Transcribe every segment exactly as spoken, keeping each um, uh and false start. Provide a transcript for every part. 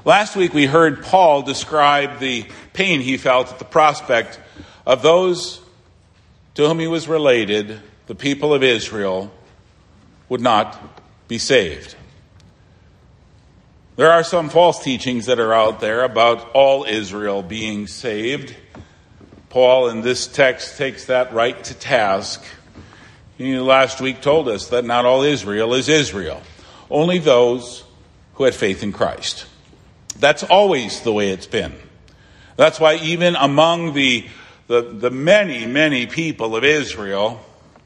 Last week we heard Paul describe the pain he felt at the prospect of those to whom he was related, the people of Israel, would not be saved. There are some false teachings that are out there about all Israel being saved. Paul in this text takes that right to task. He last week told us that not all Israel is Israel, only those who had faith in Christ. That's always the way it's been. That's why even among the, the, the many, many people of Israel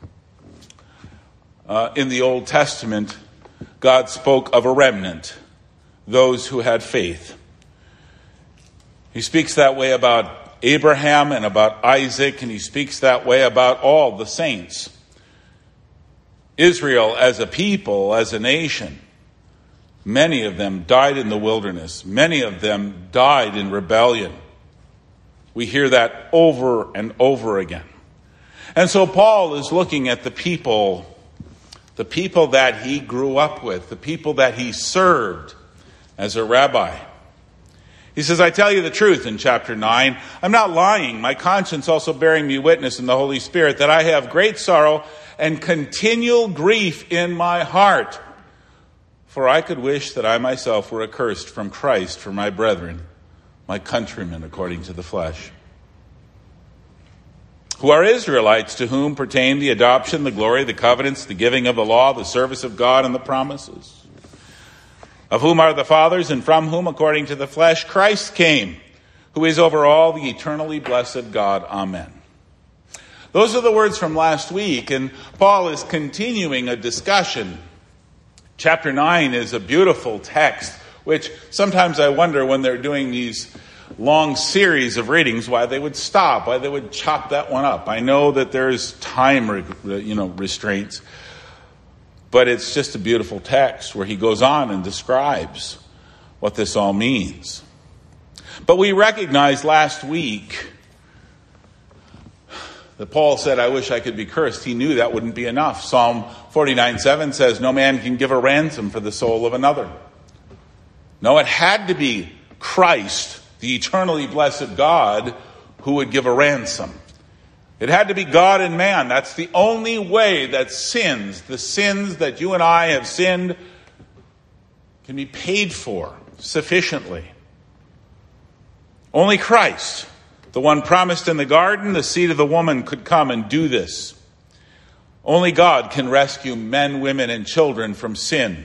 uh, in the Old Testament, God spoke of a remnant, those who had faith. He speaks that way about Abraham and about Isaac, and he speaks that way about all the saints. Israel as a people, as a nation, many of them died in the wilderness. Many of them died in rebellion. We hear that over and over again. And so Paul is looking at the people, the people that he grew up with, the people that he served as a rabbi. He says, I tell you the truth in chapter nine. I'm not lying. My conscience also bearing me witness in the Holy Spirit that I have great sorrow and continual grief in my heart. For I could wish that I myself were accursed from Christ for my brethren, my countrymen according to the flesh, who are Israelites, to whom pertain the adoption, the glory, the covenants, the giving of the law, the service of God, and the promises, of whom are the fathers, and from whom, according to the flesh, Christ came, who is over all, the eternally blessed God. Amen. Those are the words from last week, and Paul is continuing a discussion. Chapter nine is a beautiful text, which sometimes I wonder when they're doing these long series of readings why they would stop, why they would chop that one up. I know that there's time, you know, restraints. But it's just a beautiful text where he goes on and describes what this all means. But we recognized last week that Paul said, I wish I could be cursed. He knew that wouldn't be enough. Psalm forty-nine seven says, no man can give a ransom for the soul of another. No, it had to be Christ, the eternally blessed God, who would give a ransom. It had to be God and man. That's the only way that sins, the sins that you and I have sinned, can be paid for sufficiently. Only Christ, the one promised in the garden, the seed of the woman, could come and do this. Only God can rescue men, women, and children from sin.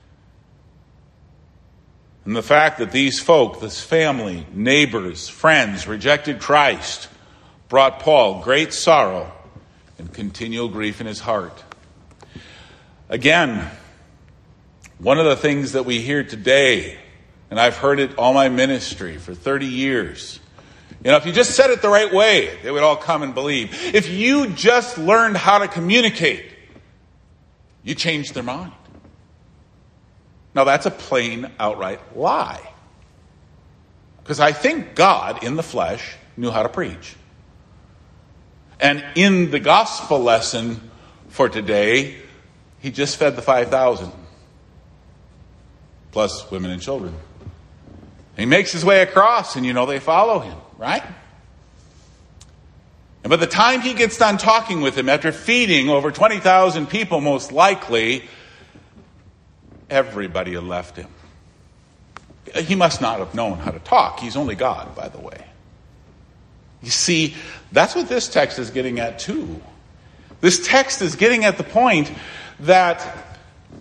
And the fact that these folk, this family, neighbors, friends, rejected Christ, brought Paul great sorrow and continual grief in his heart. Again, one of the things that we hear today, and I've heard it all my ministry for thirty years, you know, if you just said it the right way, they would all come and believe. If you just learned how to communicate, you changed their mind. Now that's a plain, outright lie. Because I think God in the flesh knew how to preach. And in the gospel lesson for today, he just fed the five thousand, plus women and children. He makes his way across, and you know they follow him, right? And by the time he gets done talking with him, after feeding over twenty thousand people most likely, everybody had left him. He must not have known how to talk. He's only God, by the way. You see, that's what this text is getting at too. This text is getting at the point that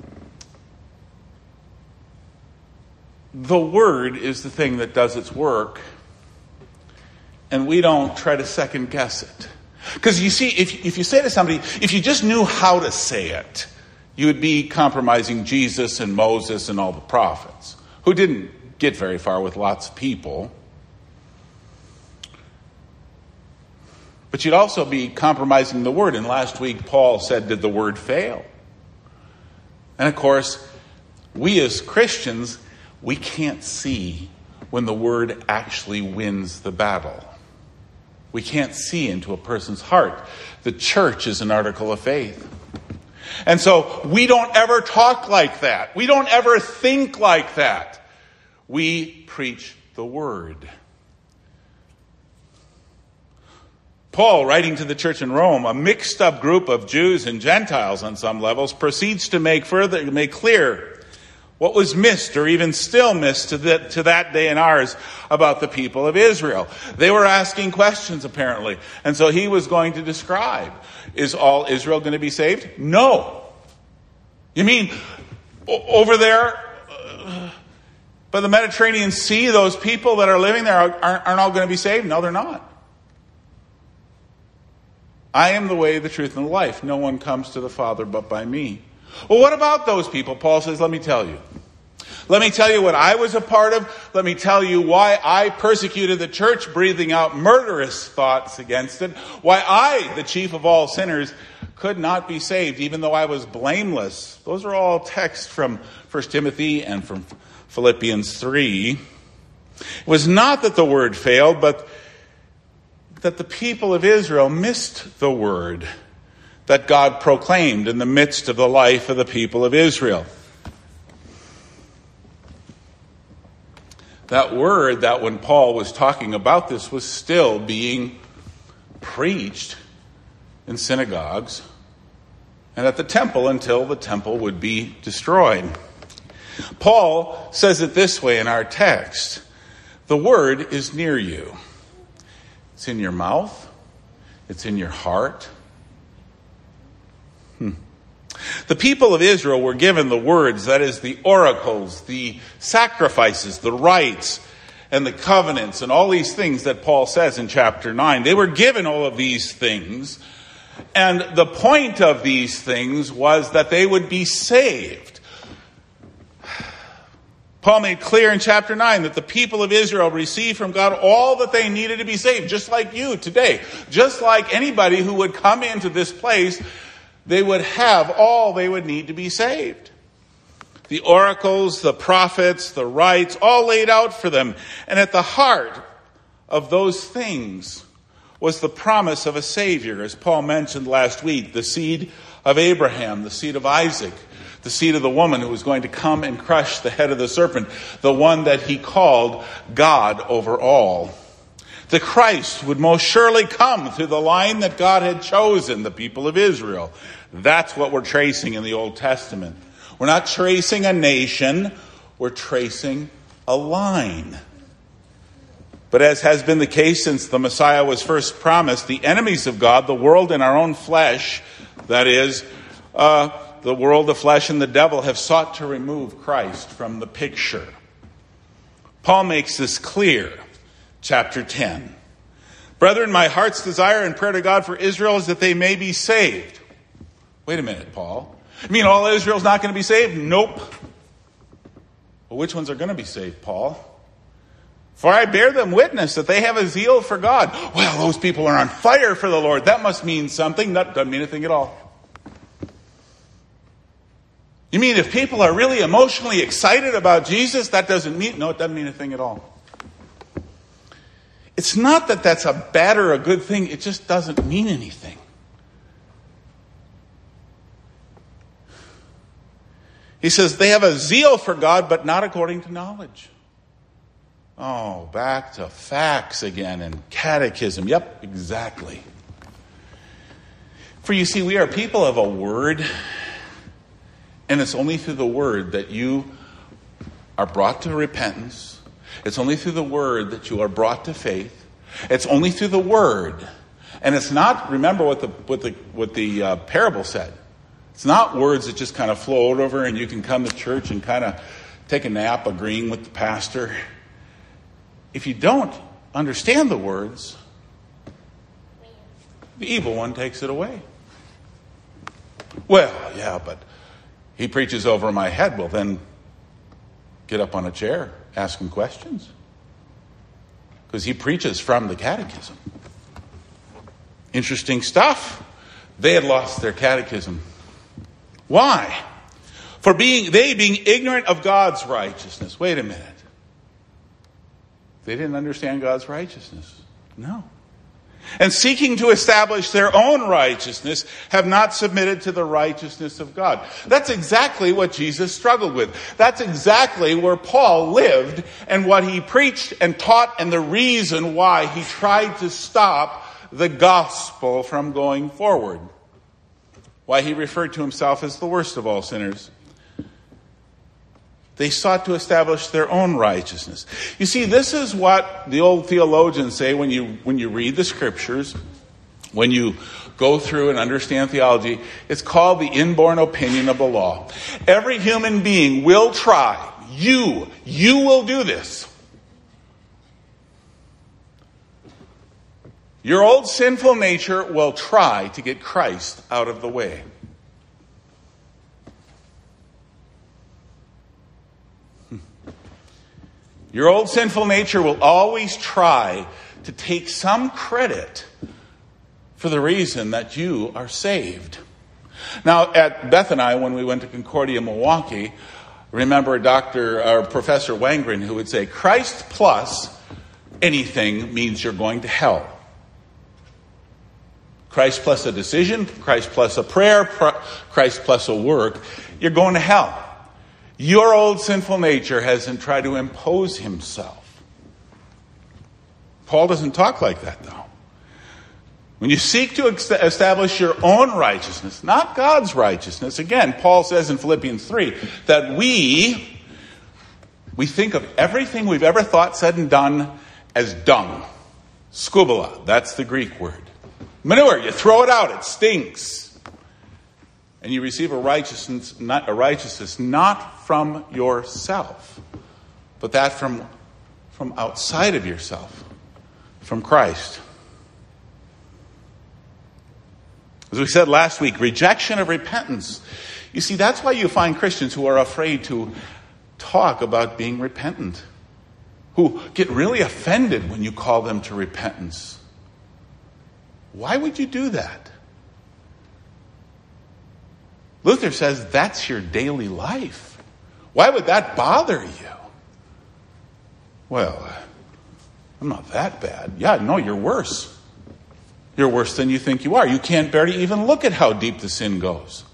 the word is the thing that does its work, and we don't try to second guess it. Because you see, if, if you say to somebody, if you just knew how to say it, you would be compromising Jesus and Moses and all the prophets, who didn't get very far with lots of people. But you'd also be compromising the word. And last week, Paul said, did the word fail? And of course, we as Christians, we can't see when the word actually wins the battle. We can't see into a person's heart. The church is an article of faith. And so we don't ever talk like that. We don't ever think like that. We preach the word. Paul, writing to the church in Rome, a mixed up group of Jews and Gentiles on some levels, proceeds to make further make clear what was missed or even still missed to, the, to that day and ours about the people of Israel. They were asking questions, apparently. And so he was going to describe, is all Israel going to be saved? No. You mean o- over there uh, by the Mediterranean Sea, those people that are living there aren't, aren't all going to be saved? No, they're not. I am the way, the truth, and the life. No one comes to the Father but by me. Well, what about those people? Paul says, let me tell you. Let me tell you what I was a part of. Let me tell you why I persecuted the church, breathing out murderous thoughts against it. Why I, the chief of all sinners, could not be saved, even though I was blameless. Those are all texts from First Timothy and from Philippians three. It was not that the word failed, but that the people of Israel missed the word that God proclaimed in the midst of the life of the people of Israel. That word that when Paul was talking about this was still being preached in synagogues and at the temple until the temple would be destroyed. Paul says it this way in our text. The word is near you. It's in your mouth. It's in your heart. Hmm. The people of Israel were given the words, that is, the oracles, the sacrifices, the rites, and the covenants, and all these things that Paul says in chapter nine. They were given all of these things, and the point of these things was that they would be saved. Paul made clear in chapter nine that the people of Israel received from God all that they needed to be saved, just like you today. Just like anybody who would come into this place, they would have all they would need to be saved. The oracles, the prophets, the rites, all laid out for them. And at the heart of those things was the promise of a Savior, as Paul mentioned last week, the seed of Abraham, the seed of Isaac, the seed of the woman who was going to come and crush the head of the serpent, the one that he called God over all. The Christ would most surely come through the line that God had chosen, the people of Israel. That's what we're tracing in the Old Testament. We're not tracing a nation, we're tracing a line. But as has been the case since the Messiah was first promised, the enemies of God, the world and our own flesh, that is, uh, the world, the flesh, and the devil have sought to remove Christ from the picture. Paul makes this clear. Chapter ten. Brethren, my heart's desire and prayer to God for Israel is that they may be saved. Wait a minute, Paul. You mean all Israel's not going to be saved? Nope. Well, which ones are going to be saved, Paul? For I bear them witness that they have a zeal for God. Well, those people are on fire for the Lord. That must mean something. That doesn't mean anything at all. You mean if people are really emotionally excited about Jesus, that doesn't mean, no, it doesn't mean anything at all. It's not that that's a bad or a good thing. It just doesn't mean anything. He says they have a zeal for God, but not according to knowledge. Oh, back to facts again and catechism. Yep, exactly. For you see, we are people of a word, and it's only through the word that you are brought to repentance. It's only through the word that you are brought to faith. It's only through the word. And it's not, remember what the what the what the uh, parable said. It's not words that just kind of float over and you can come to church and kind of take a nap agreeing with the pastor. If you don't understand the words, the evil one takes it away. Well, yeah, but he preaches over my head. Well, then get up on a chair. Ask him questions. Because he preaches from the catechism. Interesting stuff. They had lost their catechism. Why? For being they being ignorant of God's righteousness. Wait a minute. They didn't understand God's righteousness. No. and seeking to establish their own righteousness, have not submitted to the righteousness of God. That's exactly what Jesus struggled with. That's exactly where Paul lived and what he preached and taught, and the reason why he tried to stop the gospel from going forward. Why he referred to himself as the worst of all sinners. They sought to establish their own righteousness. You see, this is what the old theologians say when you when you read the scriptures, when you go through and understand theology. It's called the inborn opinion of the law. Every human being will try. You, you will do this. Your old sinful nature will try to get Christ out of the way. Your old sinful nature will always try to take some credit for the reason that you are saved. Now, at Beth and I, when we went to Concordia, Milwaukee, remember Doctor or Professor Wangren who would say, Christ plus anything means you're going to hell. Christ plus a decision, Christ plus a prayer, Christ plus a work, you're going to hell. Your old sinful nature hasn't tried to impose himself. Paul doesn't talk like that, though. When you seek to ex- establish your own righteousness, not God's righteousness, again, Paul says in Philippians three that we, we think of everything we've ever thought, said, and done as dung. Skubala, that's the Greek word. Manure, you throw it out, it stinks. And you receive a righteousness, not a righteousness, not from yourself, but that from, from outside of yourself, from Christ. As we said last week, rejection of repentance. You see, that's why you find Christians who are afraid to talk about being repentant, who get really offended when you call them to repentance. Why would you do that? Luther says that's your daily life. Why would that bother you? Well, I'm not that bad. Yeah, no, you're worse. You're worse than you think you are. You can't bear to even look at how deep the sin goes.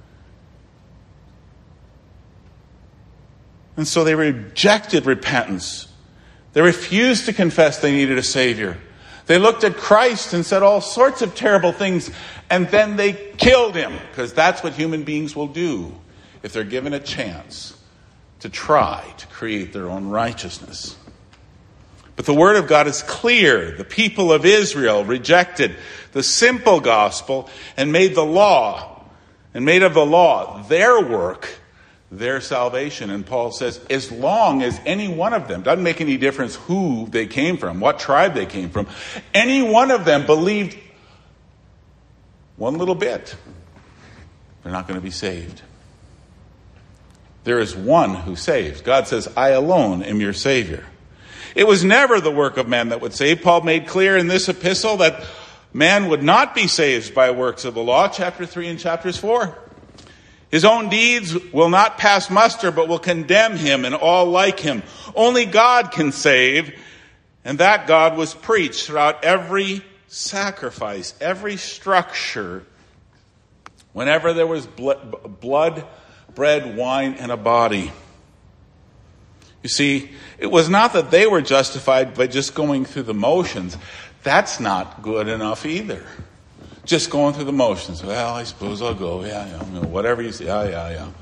And so they rejected repentance. They refused to confess they needed a Savior. They looked at Christ and said all sorts of terrible things, and then they killed him, because that's what human beings will do if they're given a chance to try to create their own righteousness. But the word of God is clear. The people of Israel rejected the simple gospel and made the law, and made of the law their work, their salvation. And Paul says, as long as any one of them, doesn't make any difference who they came from, what tribe they came from, any one of them believed one little bit, they're not going to be saved. There is one who saves. God says, I alone am your Savior. It was never the work of man that would save. Paul made clear in this epistle that man would not be saved by works of the law, chapter three and chapters four. His own deeds will not pass muster, but will condemn him and all like him. Only God can save, and that God was preached throughout every sacrifice, every structure. Whenever there was blood, bread, wine, and a body. You see, it was not that they were justified by just going through the motions. That's not good enough either. Just going through the motions. Well, I suppose I'll go. Yeah, yeah, you know, whatever you say. Yeah, yeah, yeah.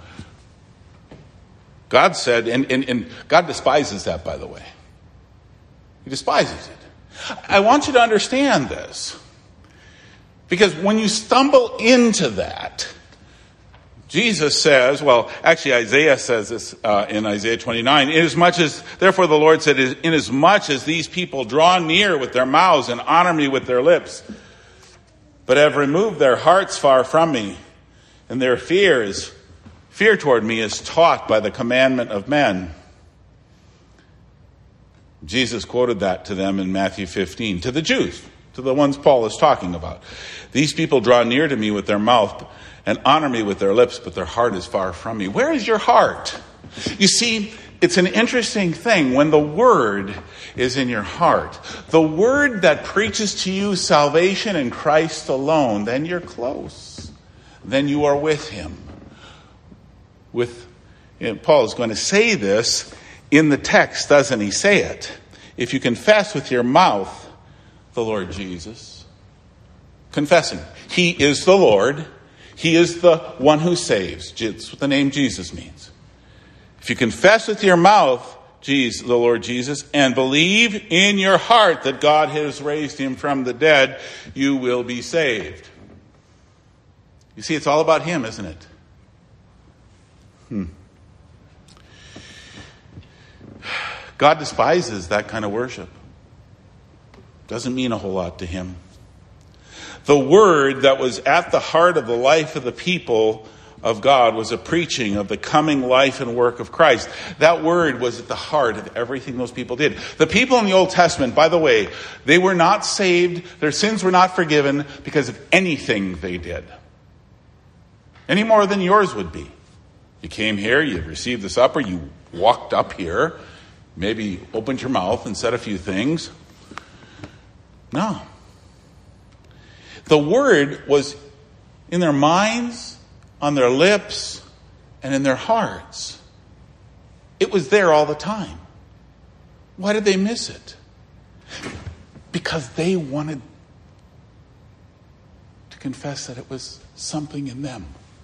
God said, and, and, and God despises that, by the way. He despises it. I want you to understand this. Because when you stumble into that, Jesus says, well, actually Isaiah says this uh, in Isaiah twenty-nine, inasmuch as, therefore the Lord said, inasmuch as these people draw near with their mouths and honor me with their lips, but have removed their hearts far from me, and their fears, fear toward me is taught by the commandment of men. Jesus quoted that to them in Matthew fifteen, to the Jews, to the ones Paul is talking about. These people draw near to me with their mouth and honor me with their lips, but their heart is far from me. Where is your heart? You see, It's an interesting thing when the Word is in your heart. The Word that preaches to you salvation in Christ alone, then you're close. Then you are with Him. With, you know, Paul is going to say this in the text, doesn't he say it? If you confess with your mouth the Lord Jesus, confessing He is the Lord, He is the one who saves. It's what the name Jesus means. If you confess with your mouth Jesus, the Lord Jesus, and believe in your heart that God has raised Him from the dead, you will be saved. You see, it's all about Him, isn't it? Hmm. God despises that kind of worship. Doesn't mean a whole lot to Him. The word that was at the heart of the life of the people of God was a preaching of the coming life and work of Christ. That word was at the heart of everything those people did. The people in the Old Testament, by the way, they were not saved, their sins were not forgiven because of anything they did. Any more than yours would be. You came here, you received the supper, you walked up here, maybe opened your mouth and said a few things. No. The word was in their minds, on their lips, and in their hearts. It was there all the time. Why did they miss it? Because they wanted to confess that it was something in them.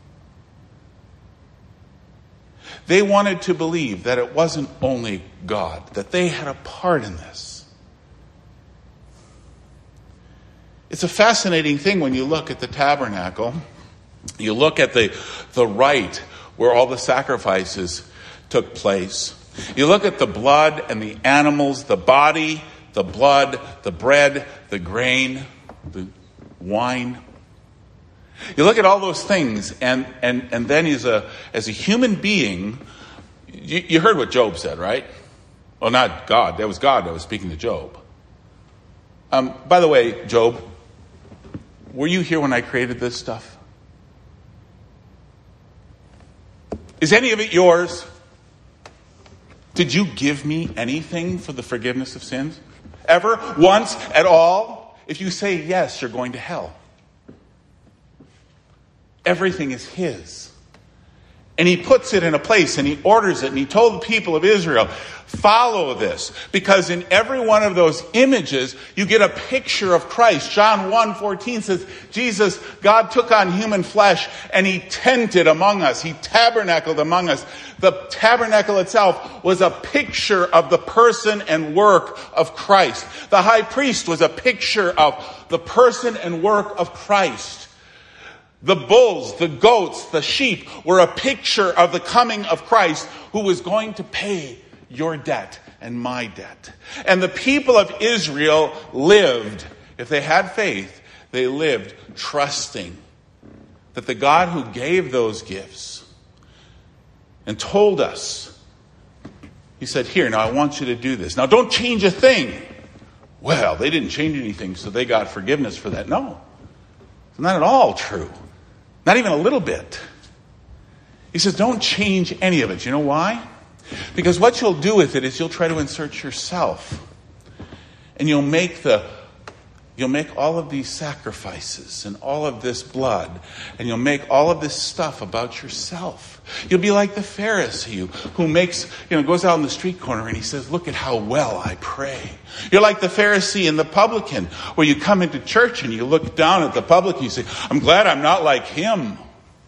They wanted to believe that it wasn't only God, that they had a part in this. It's a fascinating thing when you look at the tabernacle. You look at the, the rite where all the sacrifices took place. You look at the blood and the animals, the body, the blood, the bread, the grain, the wine. You look at all those things, and, and, and then as a, as a human being, you, you heard what Job said, right? Well, not God. That was God that was speaking to Job. Um, by the way, Job, were you here when I created this stuff? Is any of it yours? Did you give me anything for the forgiveness of sins? Ever? Once? At all? If you say yes, you're going to hell. Everything is His. And He puts it in a place and He orders it. And He told the people of Israel, follow this. Because in every one of those images, you get a picture of Christ. John one fourteen says, Jesus, God took on human flesh and He tented among us. He tabernacled among us. The tabernacle itself was a picture of the person and work of Christ. The high priest was a picture of the person and work of Christ. The bulls, the goats, the sheep were a picture of the coming of Christ, who was going to pay your debt and my debt. And the people of Israel lived, if they had faith, they lived trusting that the God who gave those gifts and told us, He said, here, now I want you to do this. Now don't change a thing. Well, they didn't change anything, so they got forgiveness for that. No, it's not at all true. Not even a little bit. He says, don't change any of it. You know why? Because what you'll do with it is you'll try to insert yourself. And you'll make the you'll make all of these sacrifices and all of this blood, and you'll make all of this stuff about yourself. You'll be like the Pharisee who makes, you know, goes out in the street corner and he says, look at how well I pray. You're like the Pharisee and the publican, where you come into church and you look down at the publican and you say, I'm glad I'm not like him.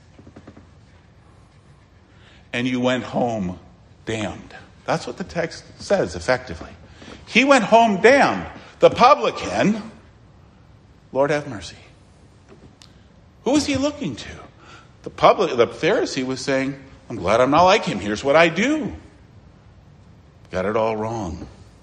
And you went home damned. That's what the text says effectively. He went home damned. The publican, Lord have mercy. Who was he looking to? The public, the Pharisee was saying, I'm glad I'm not like him. Here's what I do. Got it all wrong.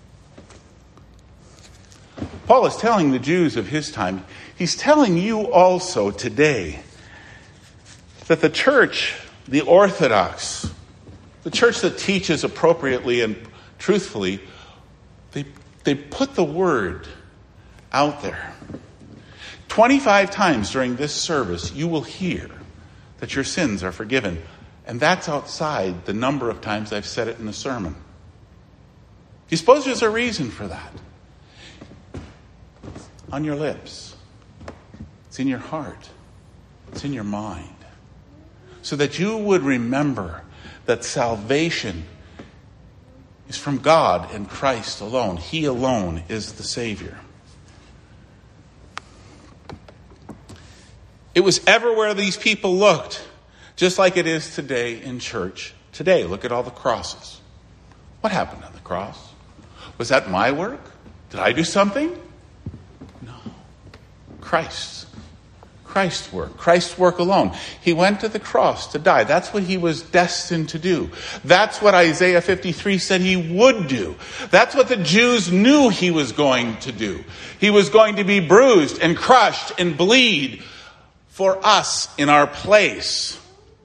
Paul is telling the Jews of his time, he's telling you also today, that the church, the Orthodox, the church that teaches appropriately and truthfully, they, they put the word out there. twenty-five times during this service, you will hear that your sins are forgiven. And that's outside the number of times I've said it in the sermon. you suppose there's a reason for that? On your lips. It's in your heart. It's in your mind. So that you would remember that salvation is from God and Christ alone. He alone is the Savior. It was everywhere these people looked, just like it is today in church. Today, look at all the crosses. What happened on the cross? Was that my work? Did I do something? No. Christ's. Christ's work. Christ's work alone. He went to the cross to die. That's what he was destined to do. That's what Isaiah fifty-three said he would do. That's what the Jews knew he was going to do. He was going to be bruised and crushed and bleed for us in our place.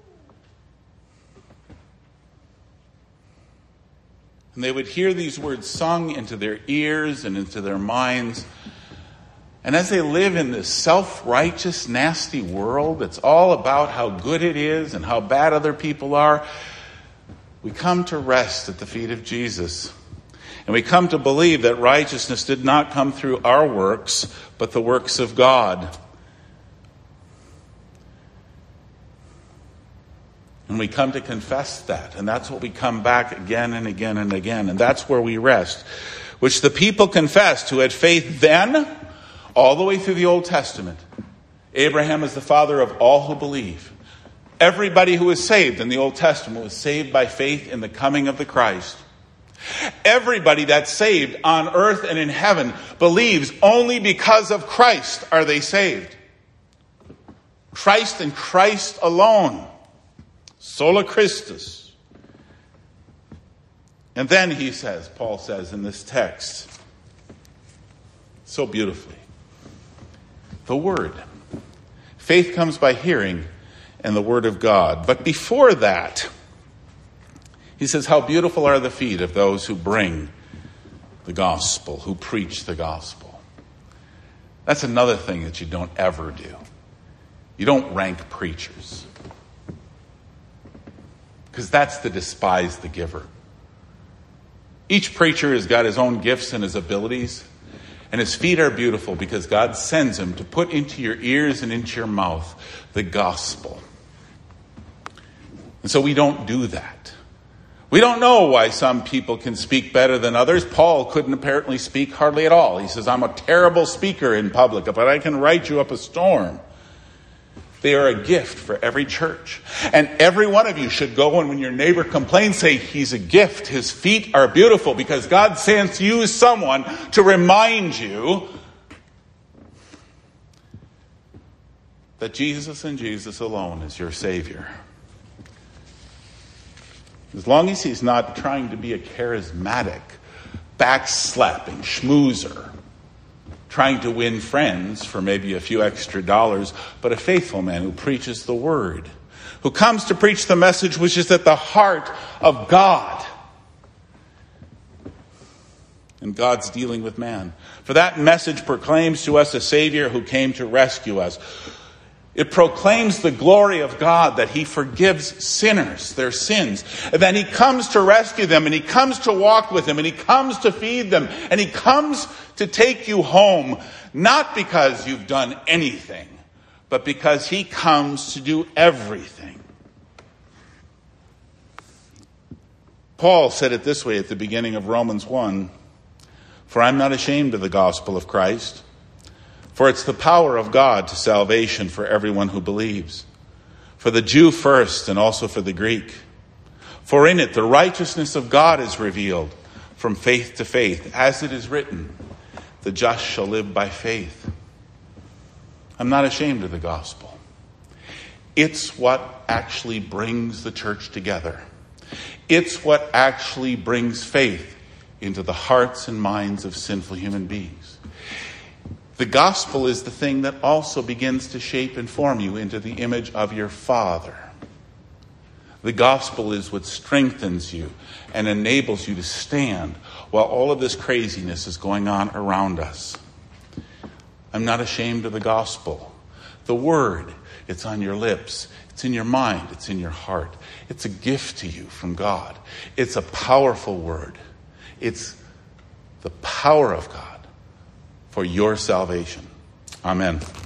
And they would hear these words sung into their ears and into their minds. And as they live in this self-righteous, nasty world that's all about how good it is and how bad other people are, we come to rest at the feet of Jesus. And we come to believe that righteousness did not come through our works, but the works of God. And we come to confess that. And that's what we come back again and again and again. And that's where we rest. Which the people confessed who had faith then, all the way through the Old Testament. Abraham is the father of all who believe. Everybody who was saved in the Old Testament was saved by faith in the coming of the Christ. Everybody that's saved on earth and in heaven believes only because of Christ are they saved. Christ and Christ alone. Sola Christus. And then he says, Paul says in this text, so beautifully, the word. Faith comes by hearing and the word of God. But before that, he says, how beautiful are the feet of those who bring the gospel, who preach the gospel. That's another thing that you don't ever do. You don't rank preachers. Because that's to despise the giver. Each preacher has got his own gifts and his abilities. And his feet are beautiful because God sends him to put into your ears and into your mouth the gospel. And so we don't do that. We don't know why some people can speak better than others. Paul couldn't apparently speak hardly at all. He says, I'm a terrible speaker in public, but I can write you up a storm. They are a gift for every church. And every one of you should go and when your neighbor complains, say, he's a gift. His feet are beautiful because God sends you someone to remind you that Jesus and Jesus alone is your Savior. As long as he's not trying to be a charismatic, backslapping schmoozer, trying to win friends for maybe a few extra dollars, but a faithful man who preaches the word, who comes to preach the message which is at the heart of God. And God's dealing with man. For that message proclaims to us a Savior who came to rescue us. It proclaims the glory of God, that he forgives sinners their sins. And then he comes to rescue them, and he comes to walk with them, and he comes to feed them, and he comes to take you home, not because you've done anything, but because he comes to do everything. Paul said it this way at the beginning of Romans one, for I'm not ashamed of the gospel of Christ, for it's the power of God to salvation for everyone who believes, for the Jew first and also for the Greek. For in it the righteousness of God is revealed from faith to faith, as it is written, the just shall live by faith. I'm not ashamed of the gospel. It's what actually brings the church together. It's what actually brings faith into the hearts and minds of sinful human beings. The gospel is the thing that also begins to shape and form you into the image of your Father. The gospel is what strengthens you and enables you to stand while all of this craziness is going on around us. I'm not ashamed of the gospel. The word, it's on your lips. It's in your mind. It's in your heart. It's a gift to you from God. It's a powerful word. It's the power of God for your salvation. Amen.